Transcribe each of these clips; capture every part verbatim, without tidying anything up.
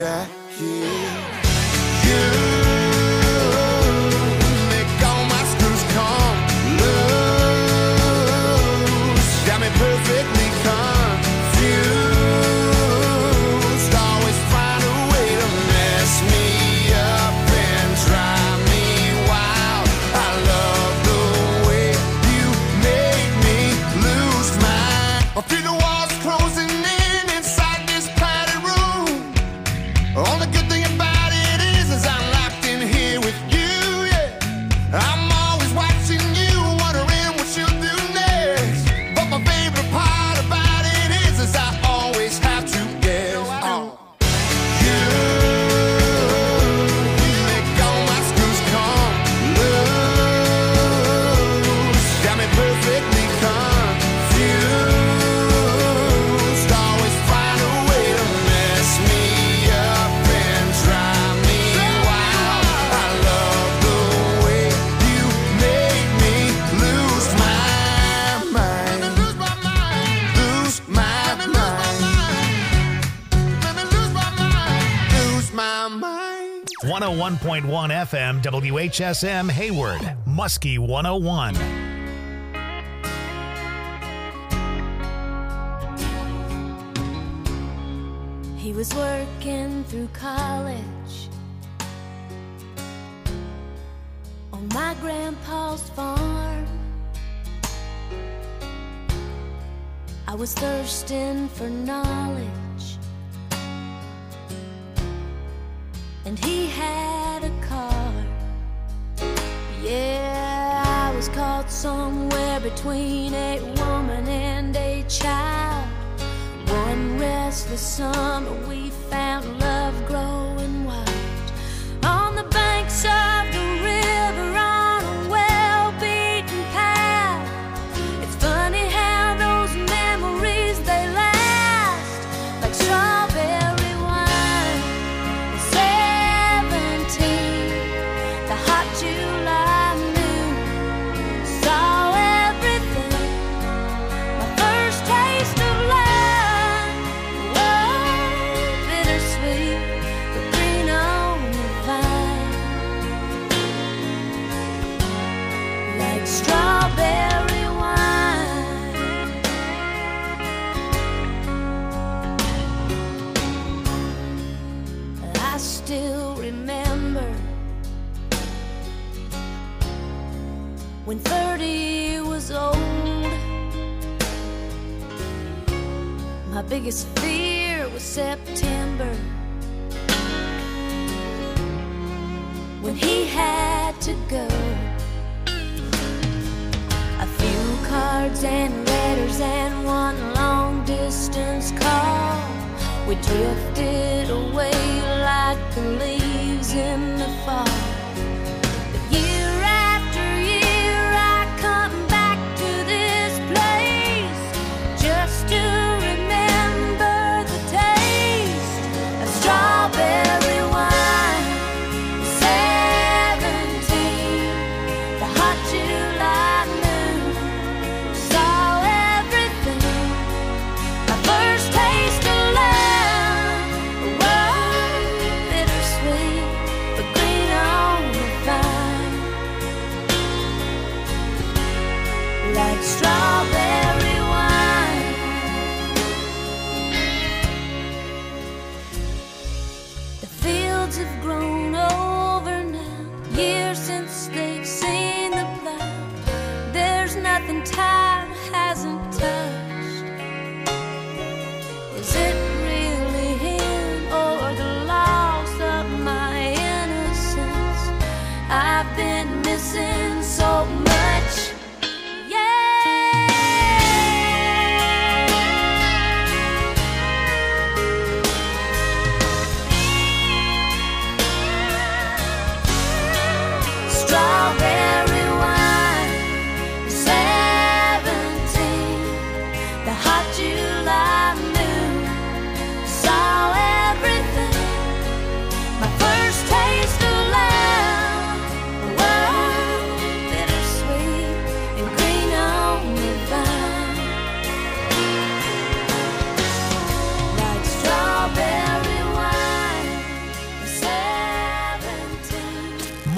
Yeah, yeah. You make all my screws come loose. Got me perfectly confused. Always find a way to mess me up and drive me wild. I love the way you make me lose my. I feel the walls closing in inside this padded room. Only good thing about it is, is I'm locked in here with you, yeah. I'm always watching you, wondering what you'll do next. But my favorite part about it is, is I always have to guess. Oh. You make all my screws come loose. Got me perfectly confused. Always find a way to mess me up and drive me wild. I love the way you make me lose my mind. Lose my mind. Lose my mind. Lose my mind. Lose my mind. one oh one point one F M, W H S M, Hayward, Muskie one oh one. He was working through college on my grandpa's farm. I was thirsting for knowledge, and he had a car. Yeah, I was caught somewhere between a woman and a child. One restless summer we found love growing wild on the banks of the river on a well-beaten path. It's funny how those memories, they last like strawberry wine. Seventeen, the hot July noon, saw everything. My first taste of love, oh, bittersweet, but green on the vine, like strawberry wine. I still remember when thirty was old. My biggest fear was September, when he had to go. A few cards and letters and one long distance call. We drifted away like the leaves in the fall. But year after year I come back to this place just to remember the taste of strawberry wine. Seventeen, the hot July noon, saw everything. My first taste of love, oh,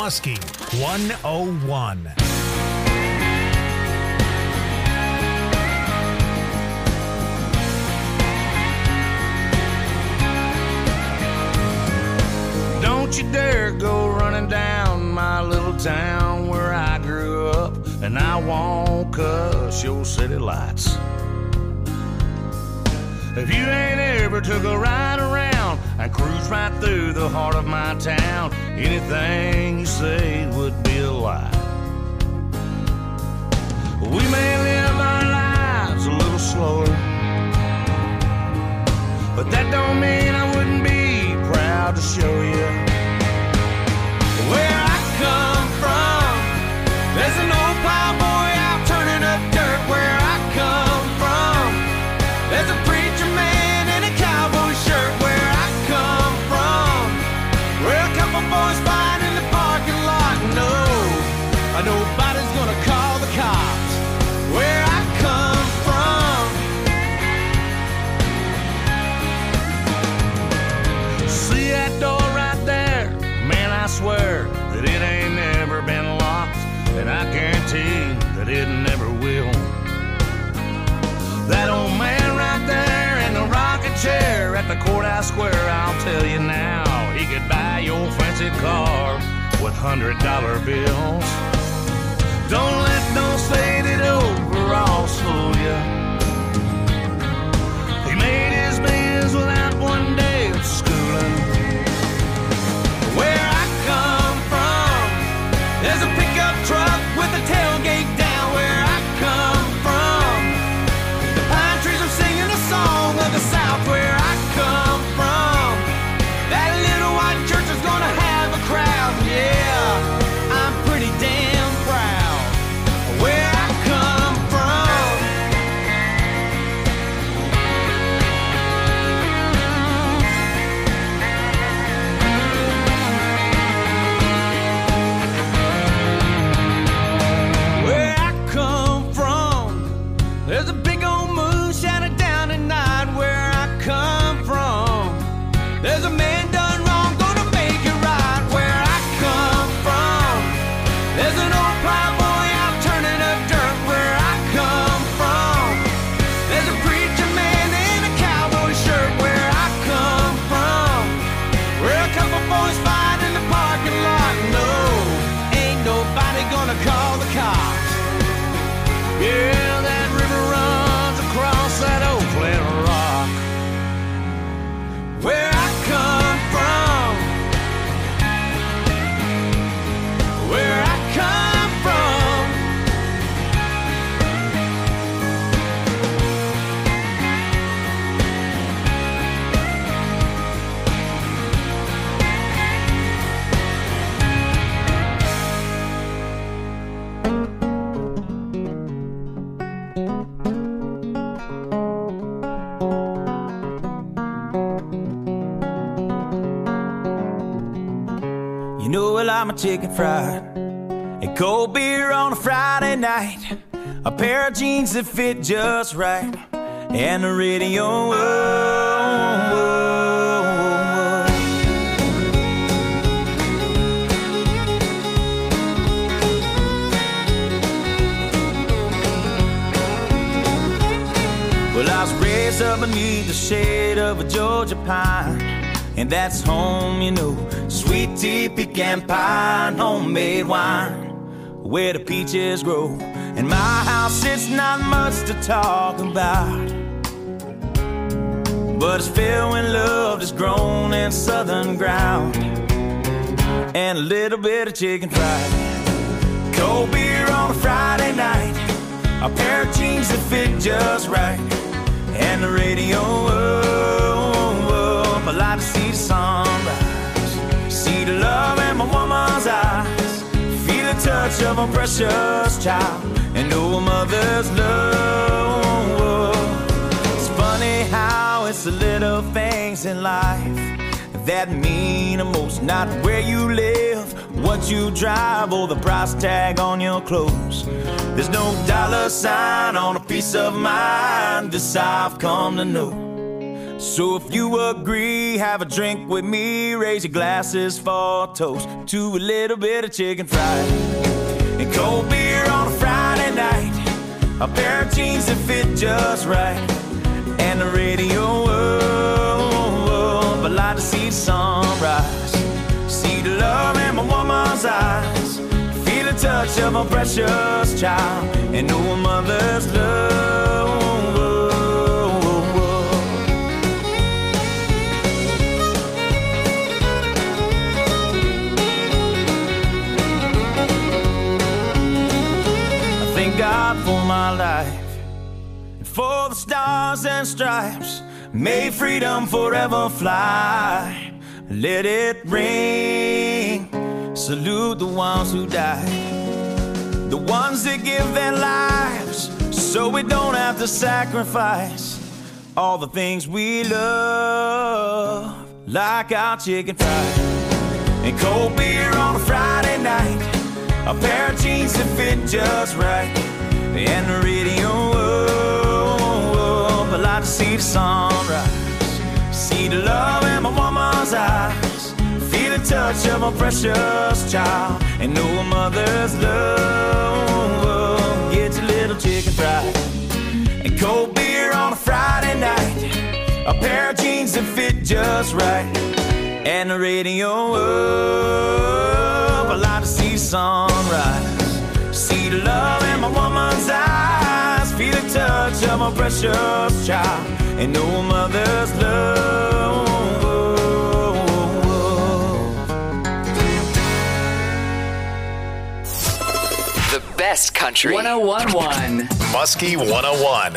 Muskie one oh one. Don't you dare go running down my little town where I grew up, and I won't cuss your city lights. If you ain't ever took a ride around and cruise right through the heart of my town, anything you say would be a lie. We may live our lives a little slower, but that don't mean I wouldn't be proud to show you where I come from. There's an old plowboy out turning up dirt where I come from. There's a preacher man in a cowboy shirt where I come from. Where a couple boys fight in the parking lot. No, nobody's gonna call the cops where I come from. See that door right there? Man, I swear that it ain't never been locked, and I guarantee that it never will. That old man right there in the rocking chair at the courthouse square, I'll tell you now, he could buy your fancy car with hundred dollar bills. Don't let those faded overalls fool you. He made his bills without one day of schooling. Where I come from, there's a pickup truck with a tailgate down where I come from. The pine trees are singing a song of the South where I come from. That little white church is gonna have a crowd, yeah, I'm pretty damn proud where I come from. Where I come from, there's a big old moon shining down at night where I come from. There's a man done wrong, gonna make it right where I come from. There's an old plowboy out turning up dirt where I come from. There's a preacher man in a cowboy shirt where I come from. Where a couple boys fight in the parking lot. No, ain't nobody gonna call the cops. Yeah, that river runs across that old flat rock. Where I come from, where I come from. You know well I'm a chicken fried and cold beer on a Friday night, a pair of jeans that fit just right, and the radio. Oh, oh, oh. Well, I was raised up beneath the shade of a Georgia pine, and that's home, you know. Sweet tea, pecan pie, and homemade wine, where the peaches grow. In my house, it's not much to talk about, but it's filled with love that's grown in southern ground, and a little bit of chicken fried. Cold beer on a Friday night, a pair of jeans that fit just right, and the radio. Oh, oh, I like to see the sunrise, see the love in my woman's eyes, feel the touch of a precious child, and know a mother's love. It's funny how it's the little things in life that mean the most, not where you live, what you drive, or the price tag on your clothes. There's no dollar sign on a peace of mind, this I've come to know. So if you agree, have a drink with me, raise your glasses for a toast to a little bit of chicken fried and cold beer on a Friday night, a pair of jeans that fit just right, and the radio. I'd like to see the sunrise, see the love in my woman's eyes, feel the touch of a precious child, and know a mother's love. God for my life, and for the stars and stripes, may freedom forever fly. Let it ring, salute the ones who died, the ones that give their lives so we don't have to sacrifice all the things we love, like our chicken fried and cold beer on a Friday night, a pair of jeans that fit just right, and the radio. I'd like to see the sunrise, see the love in my woman's eyes, feel the touch of a precious child, and know a mother's love. Get your little chicken fried and cold beer on a Friday night, a pair of jeans that fit just right, and the radio. I'd like to see the sunrise, see the love in my woman's eyes, feel the touch of a precious child, and know a mother's love. The best country. one oh one point one. Muskie one oh one.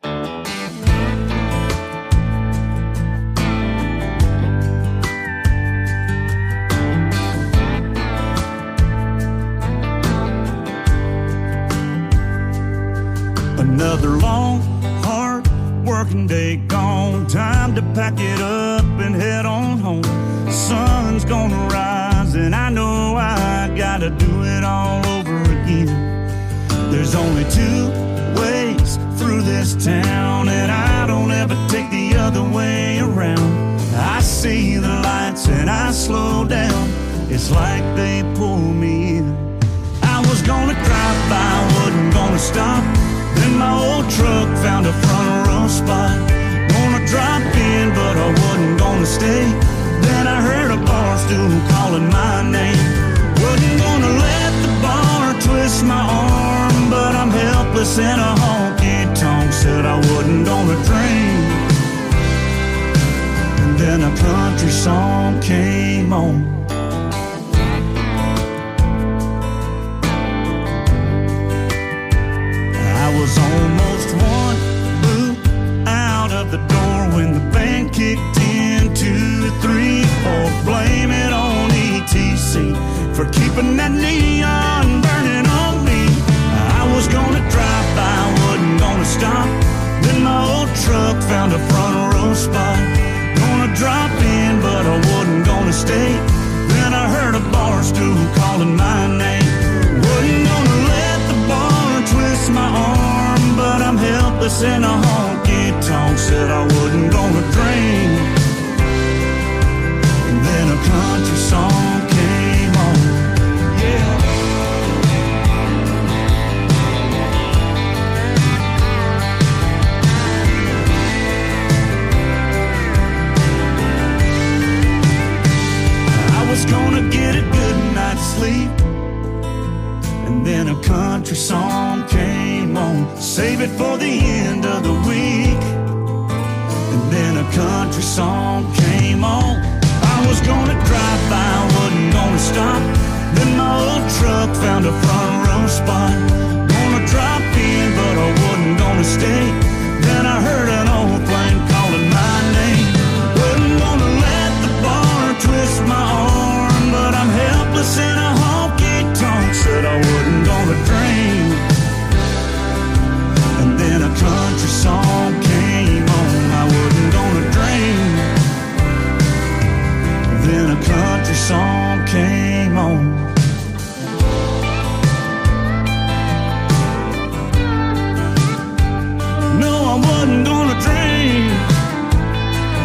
Another long, hard working day gone. Time to pack it up and head on home. Sun's gonna rise and I know I gotta do it all over again. There's only two ways through this town, and I don't ever take the other way around. I see the lights and I slow down. It's like they pull me in. I was gonna drive by, wasn't gonna stop. Then my old truck found a front row spot. Gonna drop in, but I wasn't gonna stay. Then I heard a bar stool calling my name. Wasn't gonna let the bar twist my arm, but I'm helpless in a honky-tonk. Said I wasn't gonna drink. And then a country song came on. I was almost one boot out of the door when the band kicked in. Two, three, four, blame it on E T C for keeping that neon burning on me. I was gonna drive by, wasn't gonna stop. Then my old truck found a front row spot. Gonna drop in, but I wasn't gonna stay. Then I heard a bar stool calling my name. Wasn't gonna let the bar twist my arm, but I'm helpless in a honky-tonk. Said I wasn't gonna drink. And then a country song came on. Yeah. I was gonna get a good night's sleep, and then a country song came on. Save it for the end of the week. And then a country song came on. I was gonna drive by, wasn't gonna stop. Then my old truck found a front row spot. Gonna drop in, but I wasn't gonna stay. Then I heard an old flame calling my name. Wasn't gonna let the bar twist my arm, but I'm helpless in a honky-tonk. Said I wasn't gonna drink. And then a country song came on. I wasn't gonna drink. Then a country song came on. No, I wasn't gonna drink.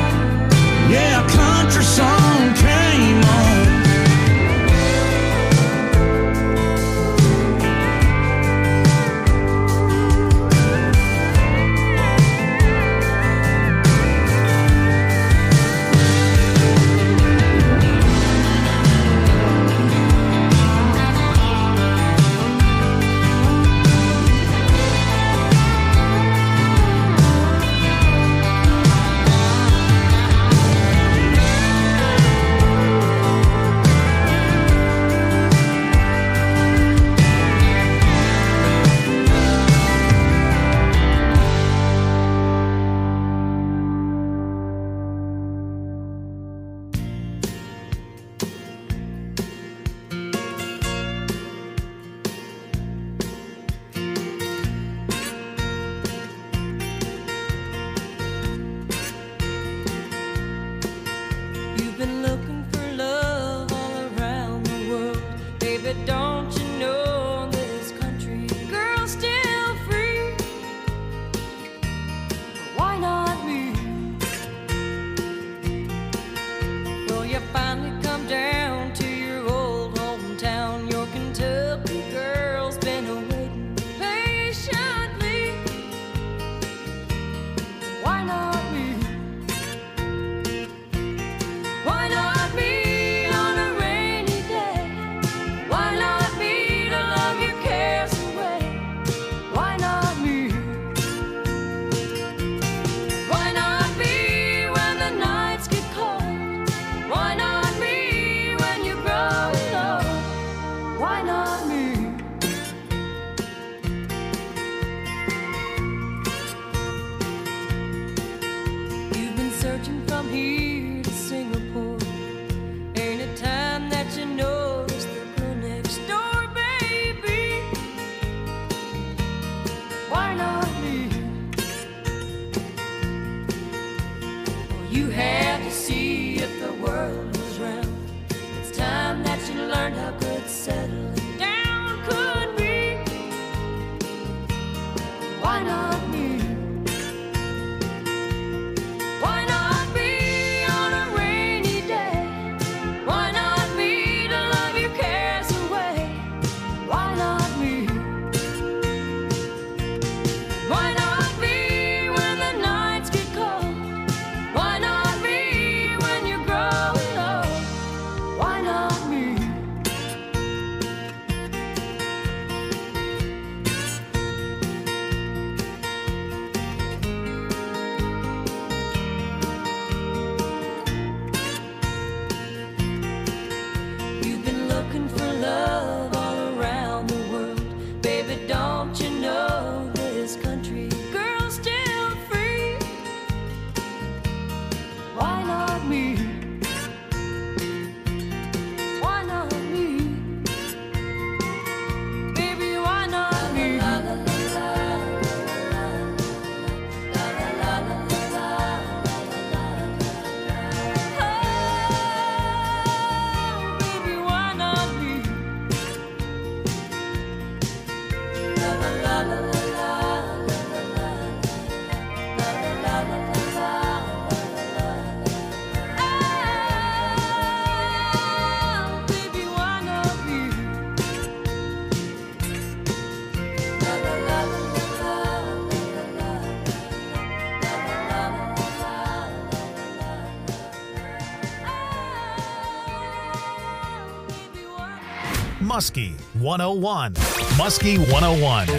Muskie one oh one. Muskie one oh one.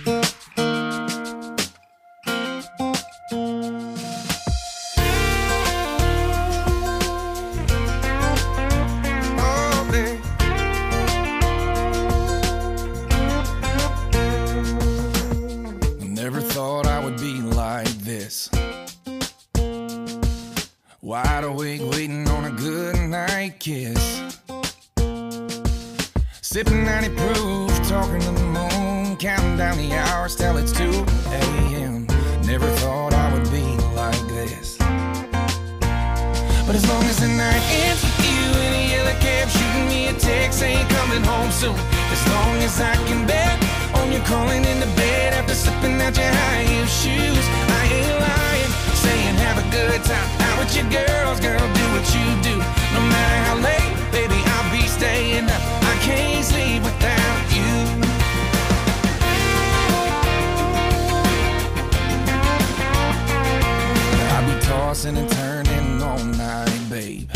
Wide awake, waiting on a good night kiss. Sipping ninety proof, talking to the moon, counting down the hours till it's two a.m. Never thought I would be like this. But as long as the night ends with you in a yellow cab, shooting me a text saying coming home soon. As long as I can bet on you crawling into bed after slipping out your high heel shoes. I ain't lying, saying have a good time out with your girls, girl, do what you do. No matter how late, baby, I'll be staying up. I can't sleep without you. I'll be tossing and turning all night, babe.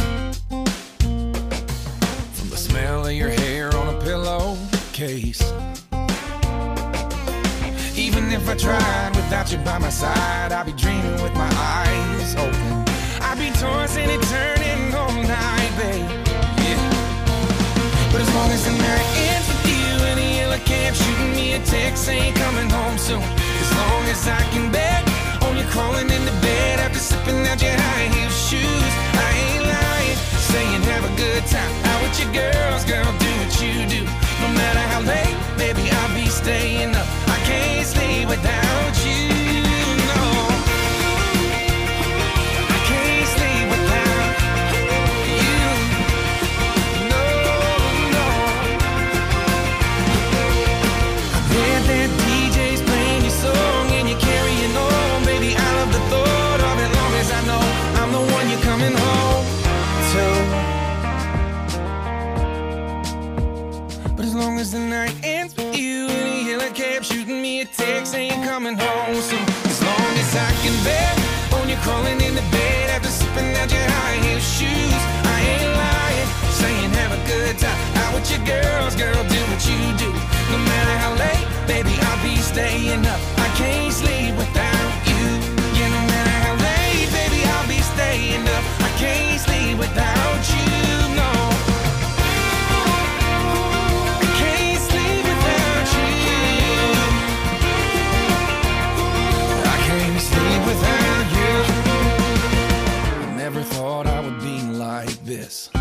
From the smell of your hair on a pillowcase. Even if I tried without you by my side, I'd be dreaming with my eyes open. I'd be tossing and turning all night, babe. Yeah. But as long as the night ends with you in a yellow cab, shooting me a text saying coming home soon. As long as I can bet on you crawling into bed after slipping out your high heel shoes. I ain't lying, saying have a good time out with your girls, girl, do what you do. No matter how late, baby, I'll be staying up. I can't sleep without you, no. I can't sleep without you, no, no. I bet that D J's playing your song and you're carrying on, baby. I love the thought of it, long as I know I'm the one you're coming home to. But as long as the night ends with you in a yellow cab, shooting me a text saying coming home soon. As long as I can bet on you crawling into bed after slipping out your high heel shoes. I ain't lying, saying have a good time out with your girls, girl, do what you do. No matter how late, baby, I'll be staying up. I can't sleep without you. Yeah, no matter how late, baby, I'll be staying up. I can't sleep without you, no. Without you, I never thought I would be like this.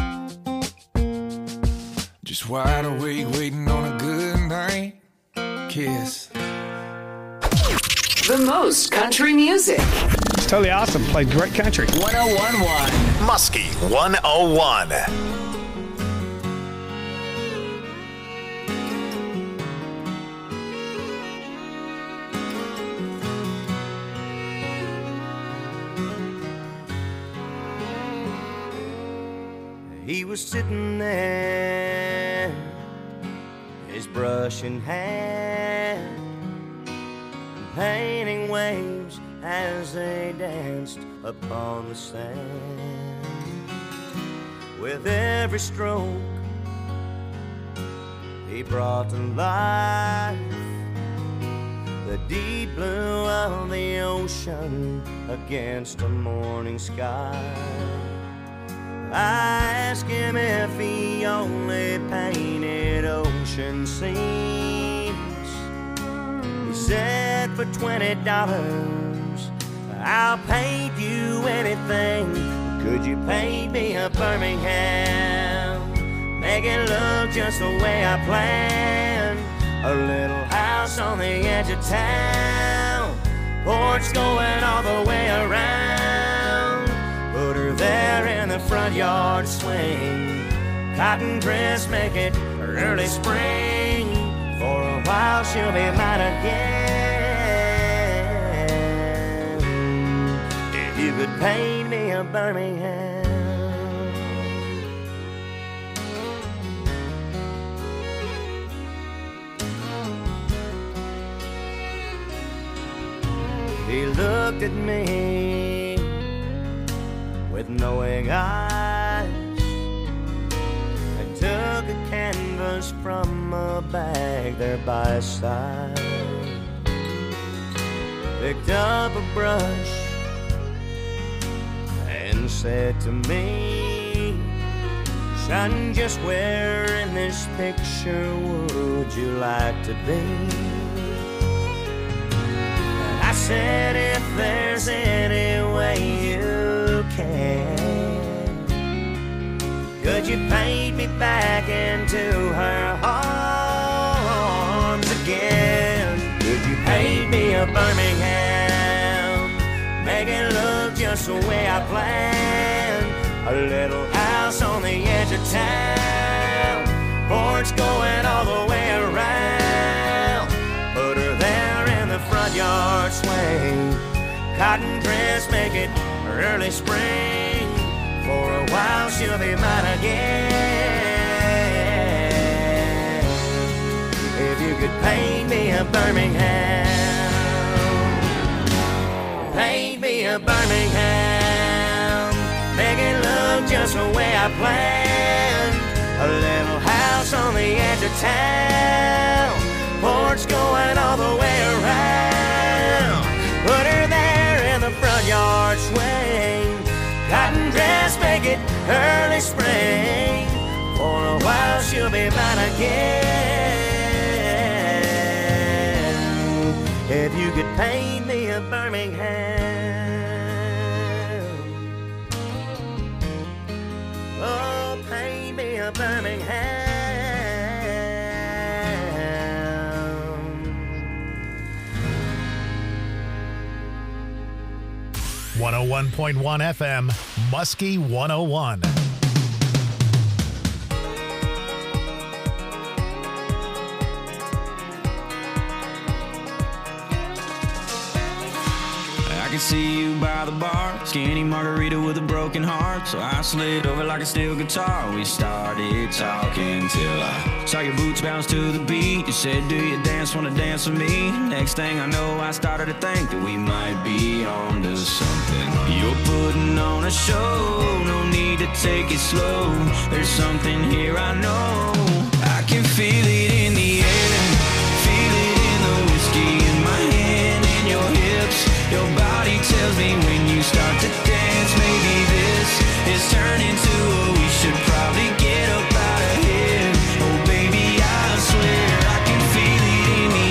Just wide awake, waiting on a good night kiss. The most country music. It's totally awesome. Played great country. one oh one point one. Muskie one oh one. He was sitting there, his brush in hand, painting waves as they danced upon the sand. With every stroke, he brought to life the deep blue of the ocean against a morning sky. I asked him if he only painted ocean scenes. He said for twenty dollars I'll paint you anything. Could you paint me a Birmingham? Make it look just the way I planned. A little house on the edge of town, porch going all the way around. Put her there in the front yard swing. Cotton dress, make it early spring. For a while she'll be mine again. If you could paint me a Birmingham. He looked at me with knowing eyes and took a canvas us from a bag there by his side. Picked up a brush and said to me, son, just where in this picture would you like to be? And I said, if there's any way you can, could you paint me back into her arms again? Could you paint me a Birmingham, make it look just the way I planned? A little house on the edge of town, porch going all the way around. Put her there in the front yard swing, cotton dress, make it early spring. For a while she'll be mine again. If you could paint me a Birmingham, paint me a Birmingham, make it look just the way I planned. A little house on the edge of town, porch going all the way around. Put her there in the front yard swing, cotton dress, make it early spring. For a while she'll be mine again. If you could paint me a Birmingham, oh, paint me a Birmingham. one oh one point one F M, Muskie one oh one. I can see you by the bar, skinny margarita with a broken heart. So I slid over like a steel guitar. We started talking till I saw your boots bounce to the beat. You said, do you dance, wanna dance with me? Next thing I know, I started to think that we might be on to something. You're putting on a show, no need to take it slow. There's something here I know. I can feel it in the air, feel it in the whiskey in my hand and your hips. Your body tells me when you start to dance, maybe this is turning to a we should probably get up out of here. Oh baby, I swear I can feel it in the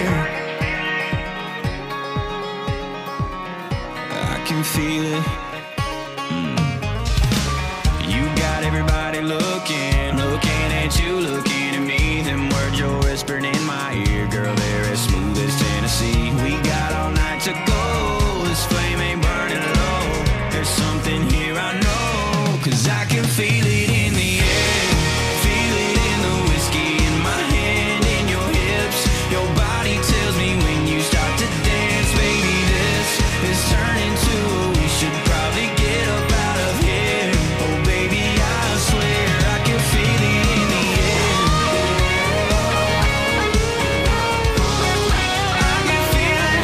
air. I can feel it. Mm. You got everybody looking, looking at you, looking at me. Them words you're whispering in my ear, girl, they're as smooth as Tennessee. We got all night to go. This flame ain't burning low. There's something here I know, 'cause I can feel it in the air, feel it in the whiskey in my hand and your hips. Your body tells me when you start to dance, baby, this is turning to a we should probably get up out of here. Oh baby, I swear I can feel it in the air. I can feel it.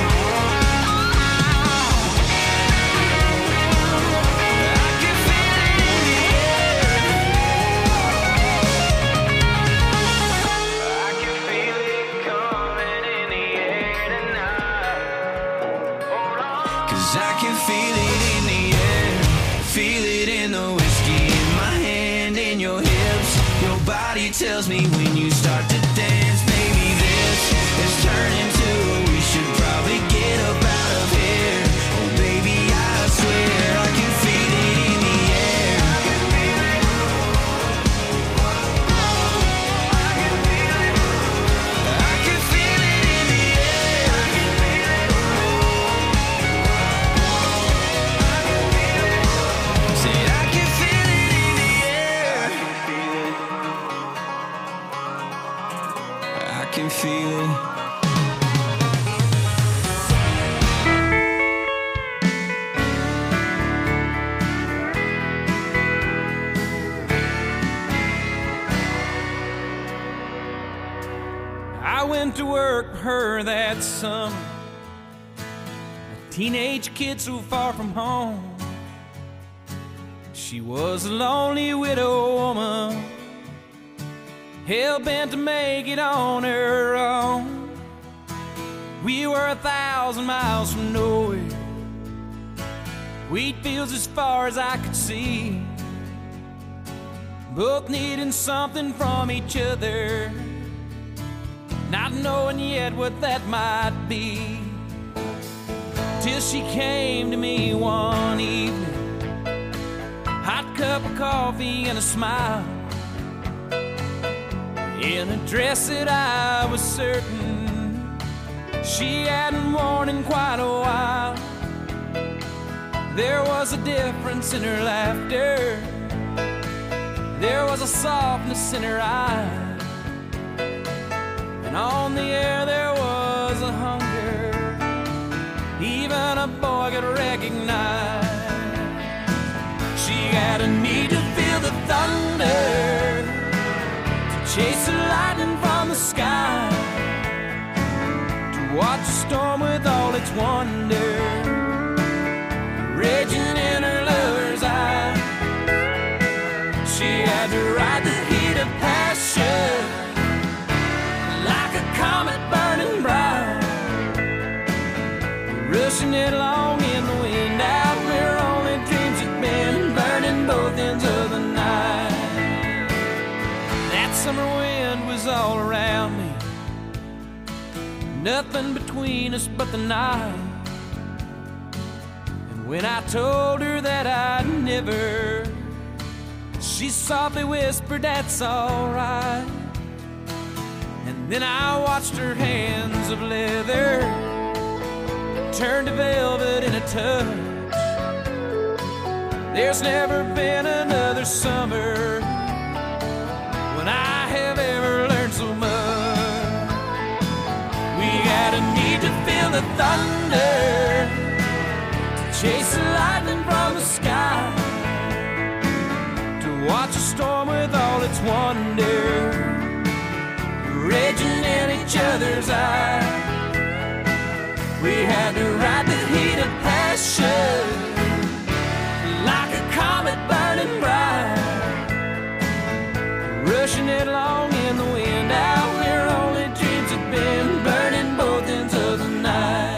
I can feel it in the air, feel it in the whiskey in my hand and your hips. Your body tells me when you start to dance, baby, this is turning to a we should probably get up out of here. Oh baby, I swear I can feel it in the air. I can feel it in the air. Said I can feel it in the air. I can feel it. I went to work for her that summer, a teenage kid so far from home. She was a lonely widow woman, hell-bent to make it on her own. We were a thousand miles from nowhere, wheat fields as far as I could see, both needing something from each other, not knowing yet what that might be. Till she came to me one evening, hot cup of coffee and a smile, in a dress that I was certain she hadn't worn in quite a while. There was a difference in her laughter, there was a softness in her eyes, and on the air there was a hunger even a boy could recognize. She had a need to feel the thunder, to chase the lightning from the sky, to watch a storm with all its wonder raging in her lover's eye. She had to ride the heat of passion like a comet burning bright, rushing it along in the wind out where only dreams had been, burning both ends of the night. That summer wind was all around me, nothing between us but the night. And when I told her that I'd never, she softly whispered, "That's alright." And then I watched her hands of leather turn to velvet in a touch. There's never been another summer when I have ever learned so much. We had a need to feel the thunder, to chase the lightning from the sky, to watch a storm with all its wonder raging in each other's eyes. We had to ride the heat of passion like a comet burning bright, rushing it along in the wind out where only dreams had been, burning both ends of the night.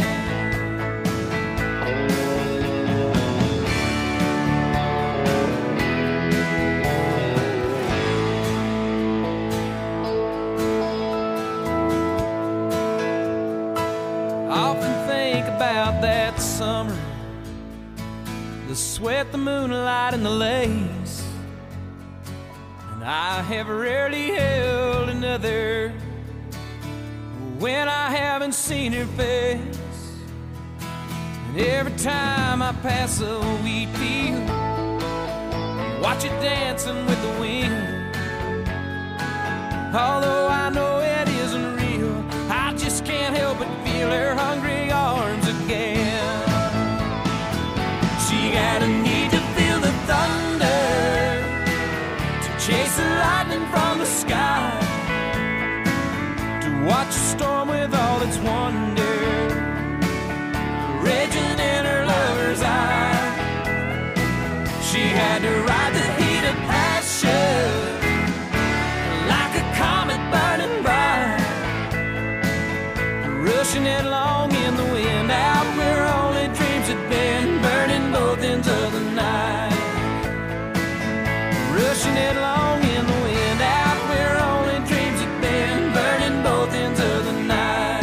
About that summer, the sweat, the moonlight, and the lace, and I have rarely held another when I haven't seen her face. And every time I pass a wheat field, watch it dancing with the wind, although I know it isn't real, I just can't help but feel her hungry arms again. She had a need to feel the thunder, to chase the lightning from the sky, to watch a storm with all its wonder raging in her lover's eye. She had to ride the heat of passion like a comet burning bright, rushing it along in the wind out where only dreams had been, burning both ends of the night. Rushing it along in the wind out where only dreams had been, burning both ends of the night.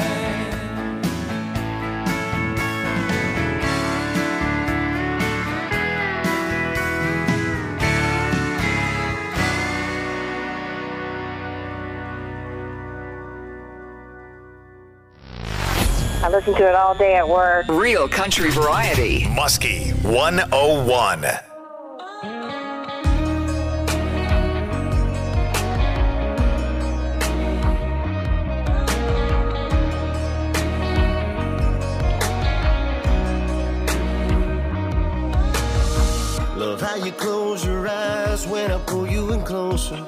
I listen to it all day at work. Real country variety. Muskie one oh one. Love how you close your eyes when I pull you in closer.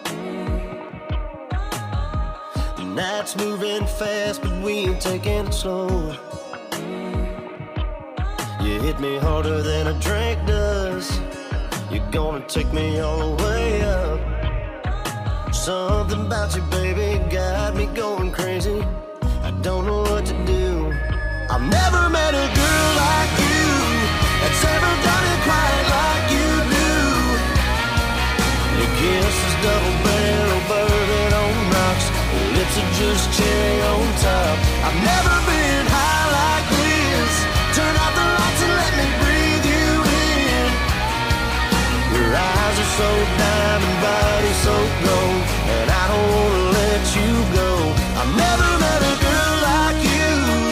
Night's moving fast, but we ain't taking it slow. You hit me harder than a drink does. You're gonna take me all the way up. Something about you, baby, got me going crazy. I don't know what to do. I've never met a girl like you that's ever done it quite like you do. Your kiss is double barrel bourbon on rocks. Your lips are just cherry on top. I've never been high like this. Turn out the lights and let me breathe you in. Your eyes are so diamond, body so gold, and I don't wanna let you go. I've never met a girl like you.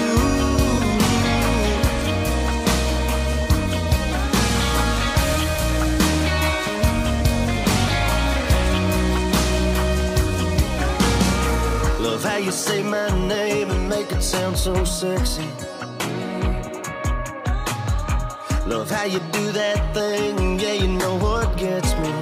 Love how you say my name and make it sound so sexy. Love how you do that thing, yeah, you know what gets me.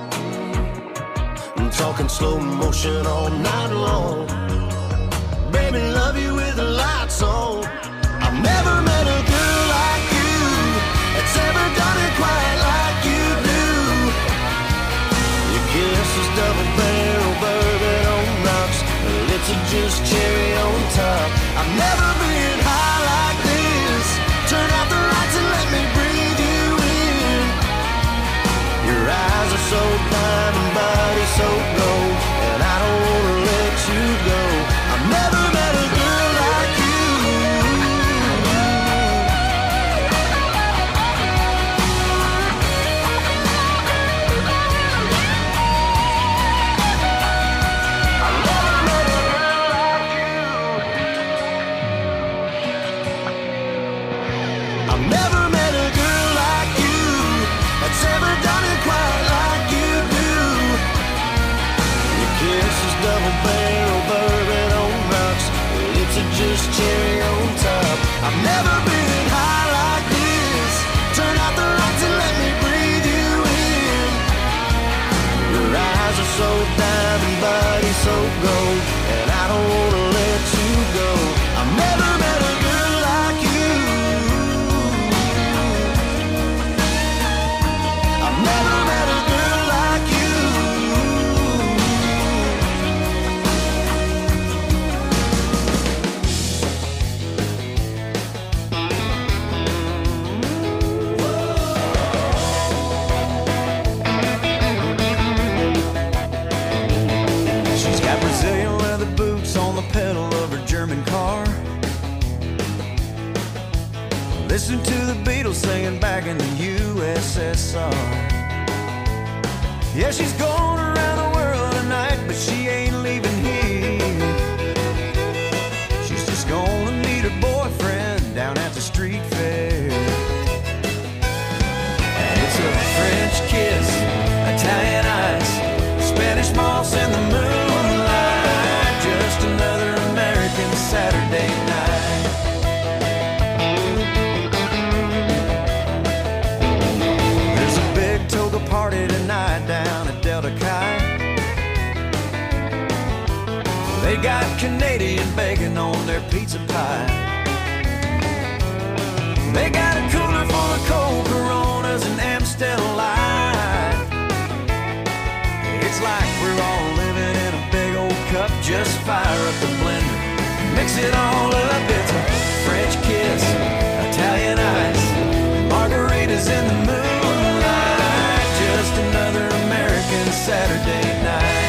I'm talking slow motion all night long. Baby, love you with the lights on. I've never met a girl like you that's ever done it quite like you do. Your kiss is double barrel bourbon on rocks. Your lips are just cherry on top. I've never been high like this. Turn out the lights and let me breathe you in. Your eyes are so diamond, body so gold, and I don't wanna let you go. I've never met a girl like you. I've never met a girl like you. I've never met a girl like you that's ever done it quite like you do. Your kiss is double barrel bourbon on rocks. Your lips are just cherry on top. I've never been high like this. Turn out the lights and let me breathe you in. Your eyes are so diamond, body so gold, and I don't wanna let you go. I've never met a girl like you. I've never met a girl like you. She's got Brazilian leather boots on the pedal of her German car. Listen to the Beatles singing back in the U S S R. Yeah, she's going around the world tonight, but she ain't leaving here. She's just gonna meet her boyfriend down at the street fair. And it's a French kiss, Italian ice, Spanish moss in the moonlight. Just another American Saturday night. There's a big toga party tonight down at Delta Chi. They got Canadian bacon on their pizza pie. They got a cooler full of cold Coronas and Amstel Light. It's like we're all living in a big old cup. Just fire up the blender, mix it all up. It's a French kiss, Italian ice, margaritas in the moonlight. Just another American Saturday night.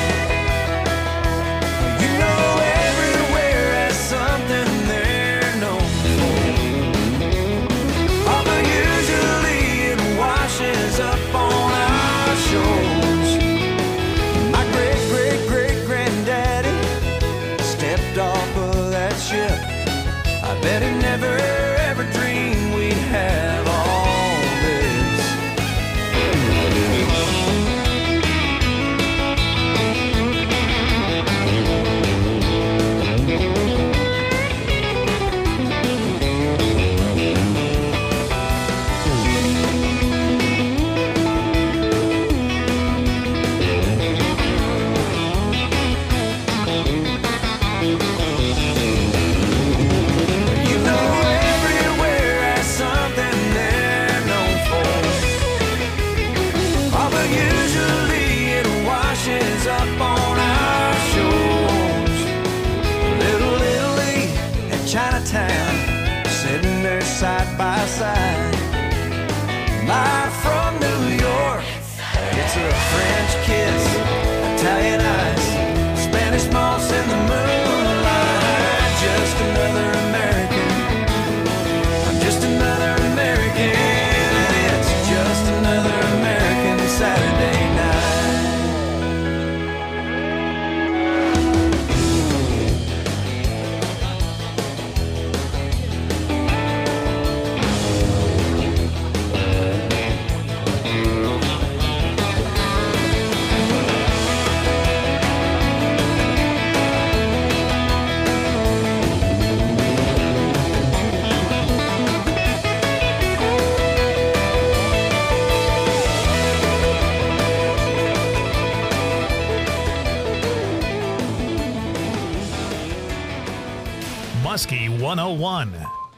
You know everywhere has something they're known for. Although usually it washes up on our shores. My great, great, great granddaddy stepped off of that ship. I bet he never ever side. Live from New York, it's a French kiss, Italian ice, Spanish moss in the moonlight. Just another American, I'm just another American. It's just another American Saturday night. Muskie one oh one.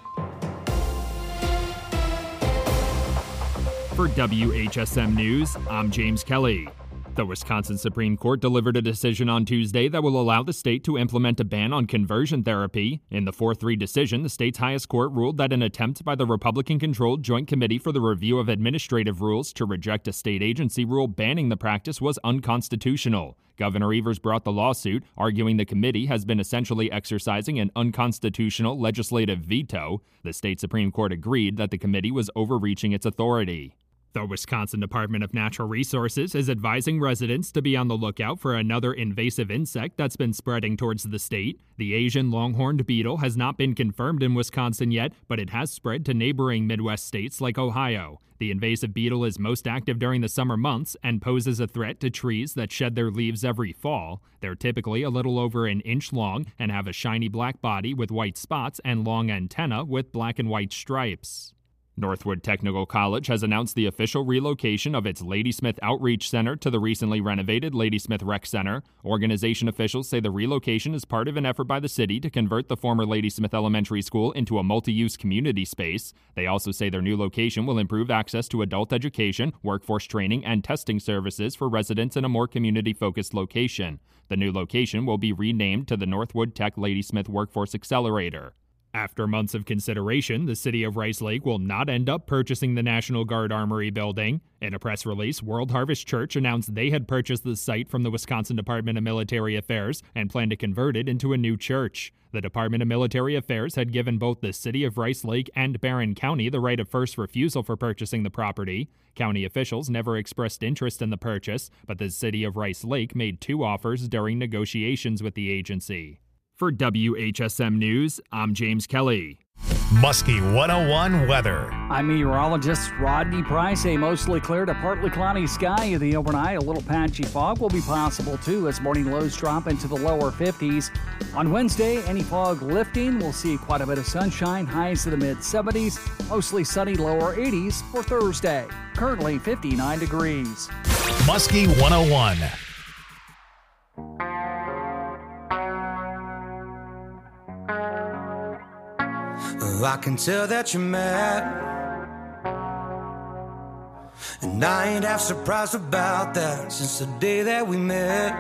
For W H S M News, I'm James Kelly. The Wisconsin Supreme Court delivered a decision on Tuesday that will allow the state to implement a ban on conversion therapy. In the four three decision, the state's highest court ruled that an attempt by the Republican-controlled Joint Committee for the Review of Administrative Rules to reject a state agency rule banning the practice was unconstitutional. Governor Evers brought the lawsuit, arguing the committee has been essentially exercising an unconstitutional legislative veto. The state Supreme Court agreed that the committee was overreaching its authority. The Wisconsin Department of Natural Resources is advising residents to be on the lookout for another invasive insect that's been spreading towards the state. The Asian longhorned beetle has not been confirmed in Wisconsin yet, but it has spread to neighboring Midwest states like Ohio. The invasive beetle is most active during the summer months and poses a threat to trees that shed their leaves every fall. They're typically a little over an inch long and have a shiny black body with white spots and long antennae with black and white stripes. Northwood Technical College has announced the official relocation of its Ladysmith Outreach Center to the recently renovated Ladysmith Rec Center. Organization officials say the relocation is part of an effort by the city to convert the former Ladysmith Elementary School into a multi-use community space. They also say their new location will improve access to adult education, workforce training, and testing services for residents in a more community-focused location. The new location will be renamed to the Northwood Tech Ladysmith Workforce Accelerator. After months of consideration, the city of Rice Lake will not end up purchasing the National Guard Armory building. In a press release, World Harvest Church announced they had purchased the site from the Wisconsin Department of Military Affairs and planned to convert it into a new church. The Department of Military Affairs had given both the city of Rice Lake and Barron County the right of first refusal for purchasing the property. County officials never expressed interest in the purchase, but the city of Rice Lake made two offers during negotiations with the agency. For W H S M News, I'm James Kelly. Muskie one oh one weather. I'm meteorologist Rodney Price. A mostly clear to partly cloudy sky in the overnight. A little patchy fog will be possible too as morning lows drop into the lower fifties. On Wednesday, any fog lifting. We'll see quite a bit of sunshine. Highs to the mid seventies. Mostly sunny lower eighties for Thursday. Currently fifty-nine degrees. Muskie one oh one. I can tell that you're mad, and I ain't half surprised about that. Since the day that we met,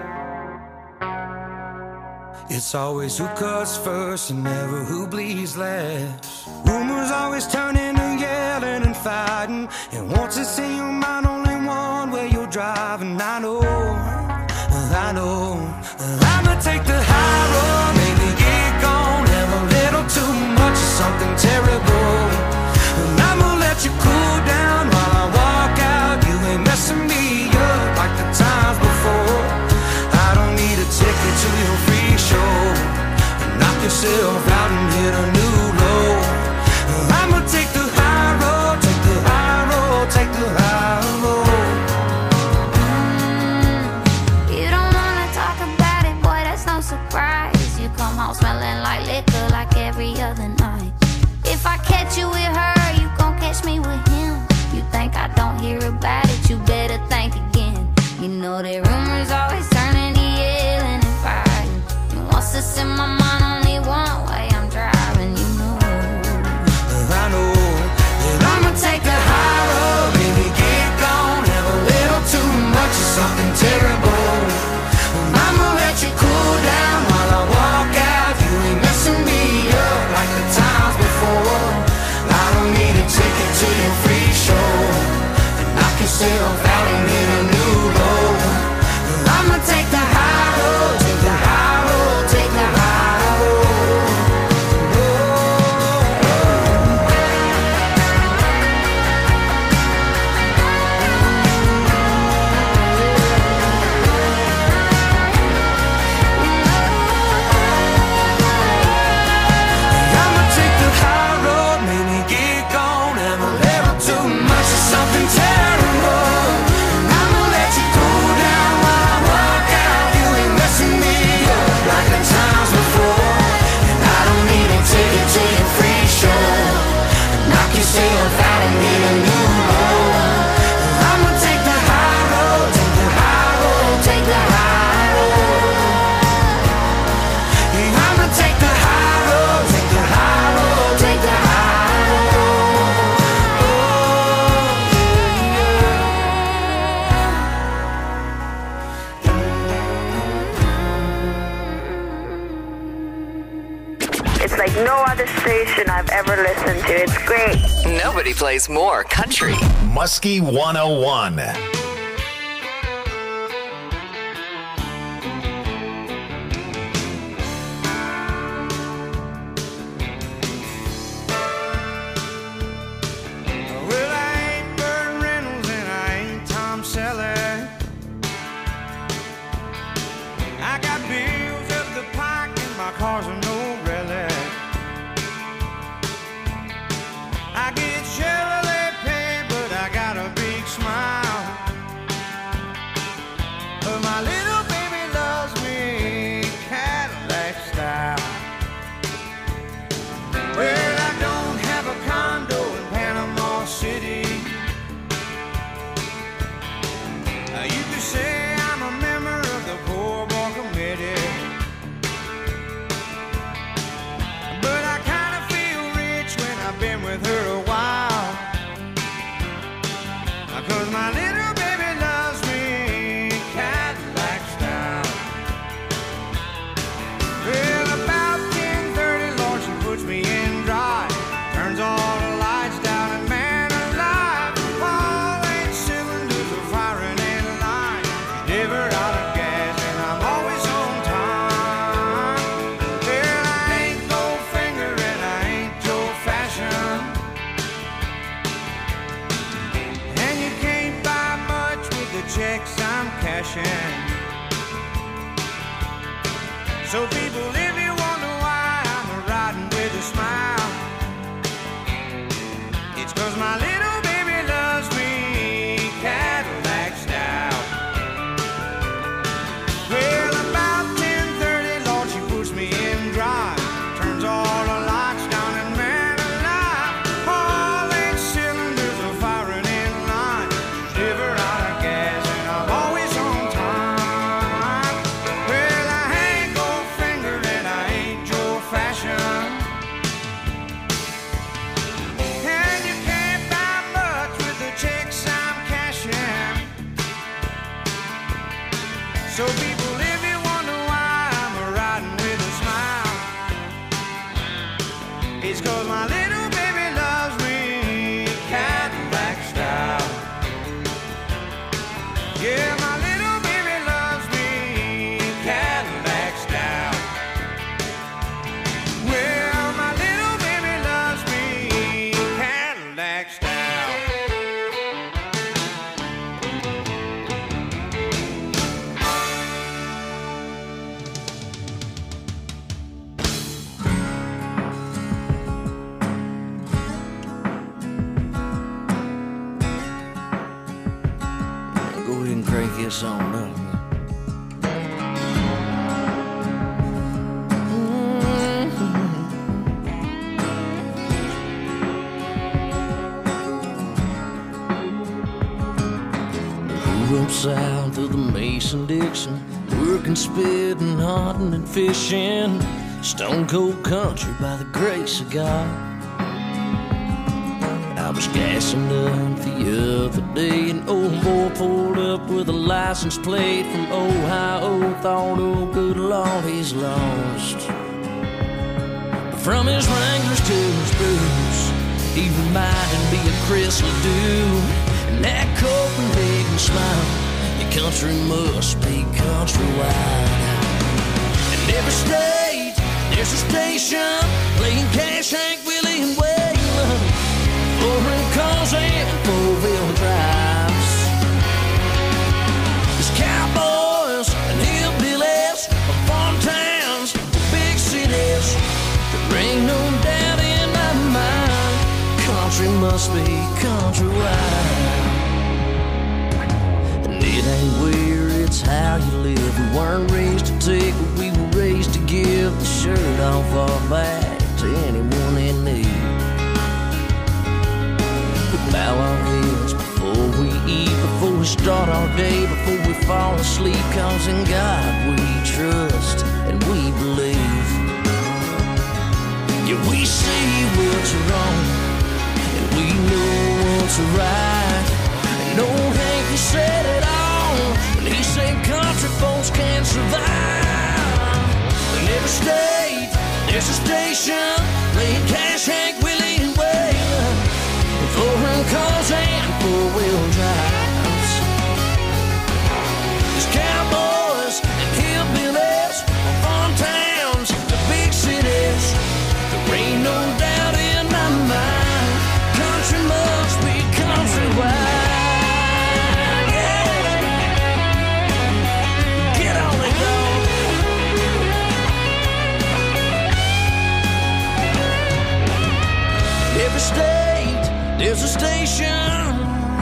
it's always who cuts first and never who bleeds last. Rumors always turn into yelling and fighting, and once it's in your mind, only one way you're driving. I know, I know, I'ma take the high road, maybe get gone, have a little too much of something terrible, and I'ma let you cool down while I walk out. You ain't messing me up like the times before. I don't need a ticket to your free show. Knock yourself out and hit a new low. I'ma take the high road, take the high road, take the high road. Mm, you don't wanna talk about it, boy, that's no surprise. You come home smelling like liquor like every other night. If I catch you with her, you gon' catch me with him. You think I don't hear about it, you better think again. You know that rumors always turn into yelling and fighting. And once it's in my mind, only one way I'm driving, you know. I know that I'ma take the high road, baby, get gone, have a little too much of something terrible. I'ma let you cool down while I walk out. You ain't messing me up like the times before. I don't need a ticket like no other station I've ever listened to. It's great. Nobody plays more country. Muskie one oh one. So people, if you wonder why I'm riding with a smile, it's 'cause my little baby loves me Cadillac style. Well, about ten thirty, Lord, she puts me in drive, turns all the lights down and man alive, all eight cylinders are firing in line, never out of gas and I'm always on time. Well, I ain't Goldfinger and I ain't Joe Fashion, and you can't buy much with the checks I'm cashing. So people, if you wonder why I'm riding with a smile, it's 'cause my little baby loves me Cadillac style. Yeah, my little baby loves me Cadillac style. Well, my little baby loves me Cadillac style. Go ahead and crank this on up. Grew up south of the Mason-Dixon, working, spitting, hunting, and fishing. Stone cold country by the grace of God. I was gassing up the other day, an old boy pulled up with a license plate from Ohio. Thought, oh good Lord, he's lost. But from his Wranglers to his boots, he reminded me of Chris Ledoux. And that Copenhagen smile, your country must be countrywide. In every state, there's a station playing Cash, Hank, Willie, and Waylon, foreign cars and four-wheel drives. There's cowboys and hillbillies, farm towns, big cities. There ain't no doubt in my mind, country must be countrywide. And it ain't where, it's how you live. We weren't raised to take, but we were raised to give the shirt off our back to anyone in need. We bow our heads before we eat, before we start our day, before we fall asleep, 'cause in God we trust and we believe. Yeah, we see what's wrong and we know what's right. And old Hank, he said it all when he said country folks can't survive. In every state, There's a station playing Cash, Hank Willie, and Waylon, foreign cars and four-wheel drives. There's cowboys and hillbillies, farm towns to big cities. There ain't no doubt in my mind, country must be countrywide. Every state, there's a station.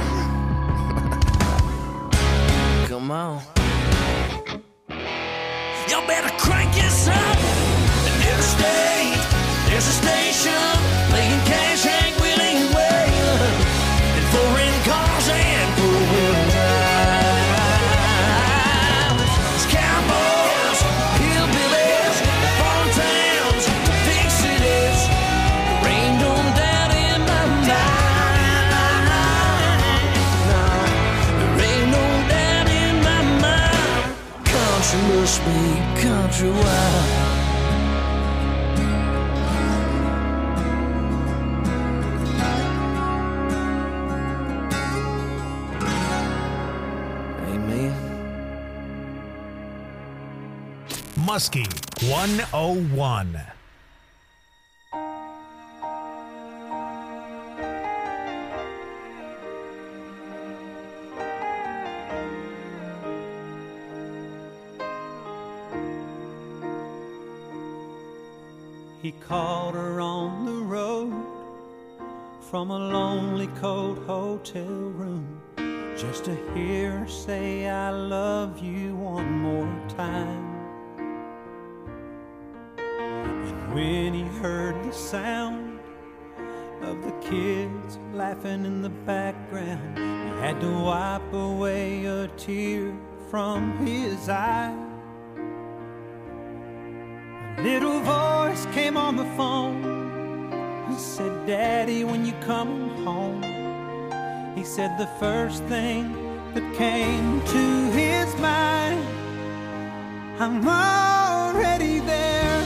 Come on. Y'all better crank this up. In every state, there's a station playing Cash, Hank Willie, and Waylon, and foreign cars and four-wheel drives. There's cowboys, hillbillies, farm towns, big cities. There ain't no doubt in my mind. No, there ain't no doubt in my mind. Country must be countrywide. Muskie one oh one. He called her on the road from a lonely, cold hotel room, just to hear her say, I love you one more time. And when he heard the sound of the kids laughing in the background, he had to wipe away a tear from his eye. A little voice came on the phone. He said, Daddy, when you come home. He said the first thing that came to his mind, I'm already there.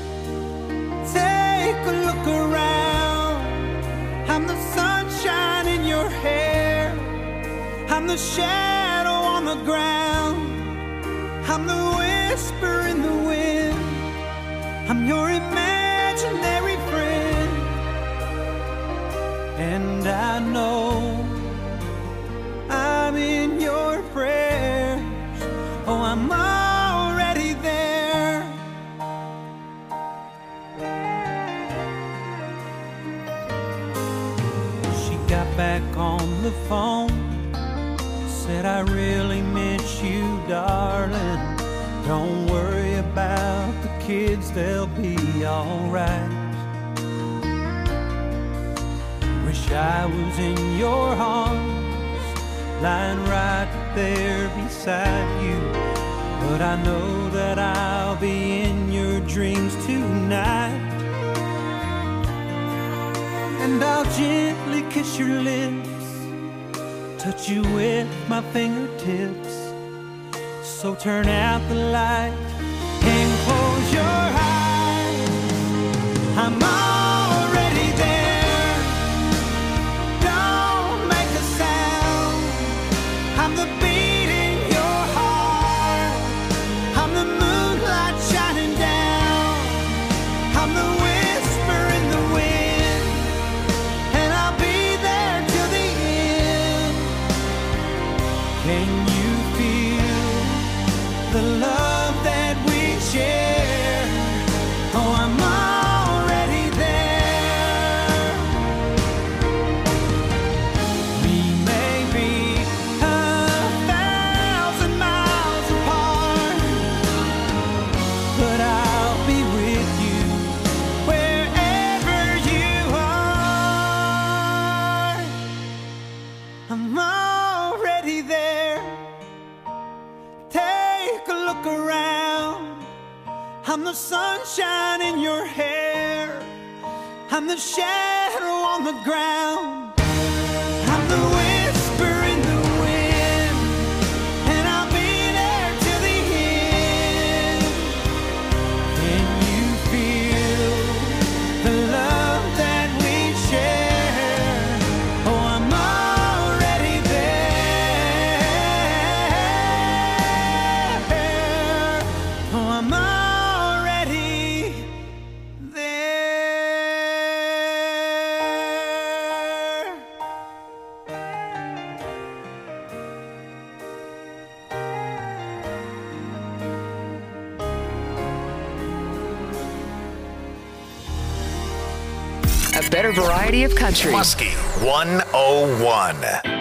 Take a look around. I'm the sunshine in your hair. I'm the shadow on the ground. I'm the whisper in the wind. I'm your imaginary friend. And I know I'm in your prayers. Oh, I'm already there. She got back on the phone, said, I really miss you, darling. Don't worry about the kids, they'll be alright. Wish I was in your arms, lying right there beside you. But I know that I'll be in your dreams tonight. And I'll gently kiss your lips, touch you with my fingertips. So turn out the light and close your eyes. I'm already there. Don't make a sound. I'm the beat in your heart. I'm the moonlight shining down. I'm the whisper in the wind. And I'll be there till the end. Can you feel the love that we share? Oh, I'm already there. We may be a thousand miles apart, but I'll be with you wherever you are. I'm already there. Take a look around. I'm the sunshine in your hair. I'm the shadow on the ground. I'm the whisper in the wind. And I'll be there till the end. Can you feel A better variety of country. Muskie one oh one.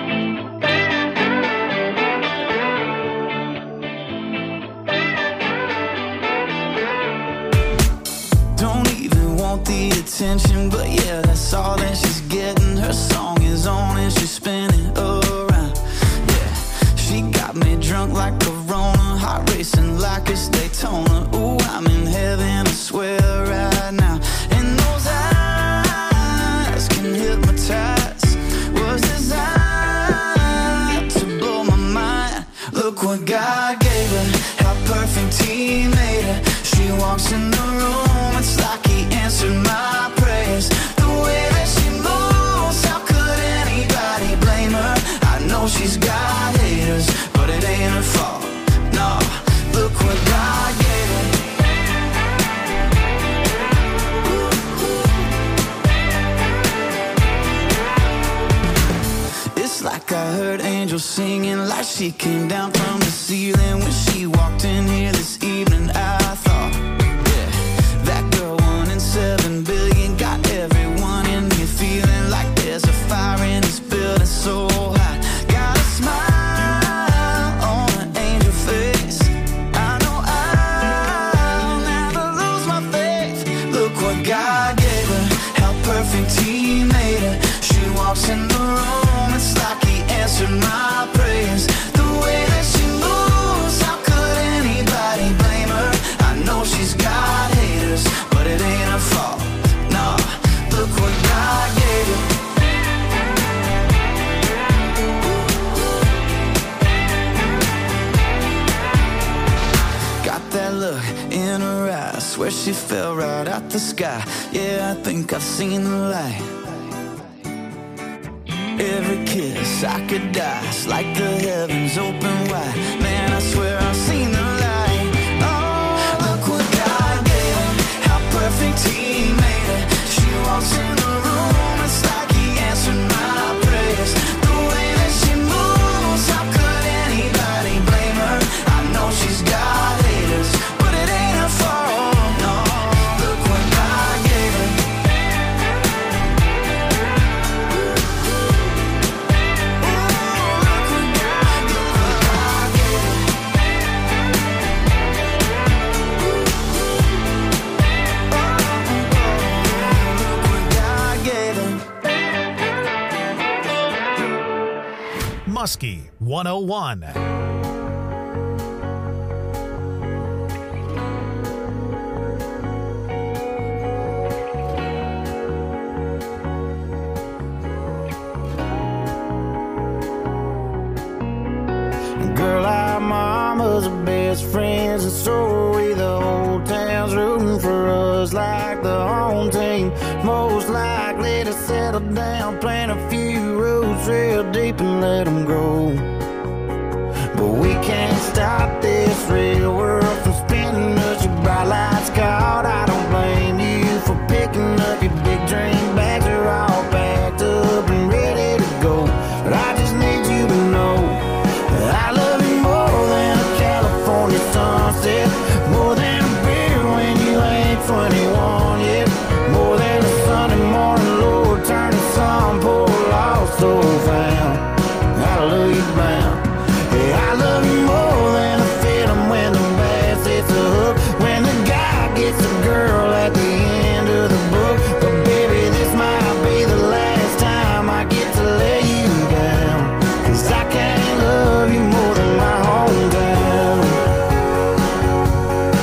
Don't even want the attention, but yeah, that's all that she's getting. Her song is on and she's spinning around. Yeah, she got me drunk like Corona, heart racing like it's Daytona. Ooh, I'm in heaven, I swear right now. And those eyes can hypnotize, was designed to blow my mind. Look what God gave her, how perfect He made her. She walks in the room, it's like He answered my prayers. The way that she moves, how could anybody blame her? I know she's got haters, but it ain't her fault. No, look what God gave her. It's like I heard angels singing, like she came down from the ceiling when she walked in here this evening. I thought, yeah, that girl one in seven billion got everyone in here feeling like there's a fire in this building so hot. Got a smile on an angel face. I know I'll never lose my faith. Look what God gave her, how perfect He made her. She walks in the room, it's like He answered my prayers. The way that she moves, how could anybody blame her? I know she's got haters, but it ain't her fault. No, look what God gave her. Got that look in her eyes, swear she fell right out the sky. Yeah, I think I've seen the light. Every kiss I could die, it's like the heavens open wide. Man, I swear I've seen the light. Oh, look what God gave her, how perfect He made her. She walks in the room, it's like He answered my prayers. The way that she moves, how could anybody blame her? I know she's got haters, but it ain't her fault. No, look what God gave her. Muskie one oh one. Girl, our mamas are best friends, and so are we. The whole town's rooting for us like the home team. Most likely to settle down, plant a few roots real deep and let them grow. But we can't stop this real world from spinning us. Your bright lights caught, I don't blame you for picking up your big dream bags. Are all packed up and ready to go. But I just need you to know I love you more than a California sunset, more than a beer when you ain't twenty-one yet, more than a Sunday morning Lord turning some poor lost soul found. Hallelujah bound. Yeah, I love you more than a film when the bass hits the hook, when the guy gets the girl at the end of the book. But baby, this might be the last time I get to lay you down, 'cause I can't love you more than my hometown.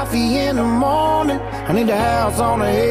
coffee in the morning. I need a house on a hill.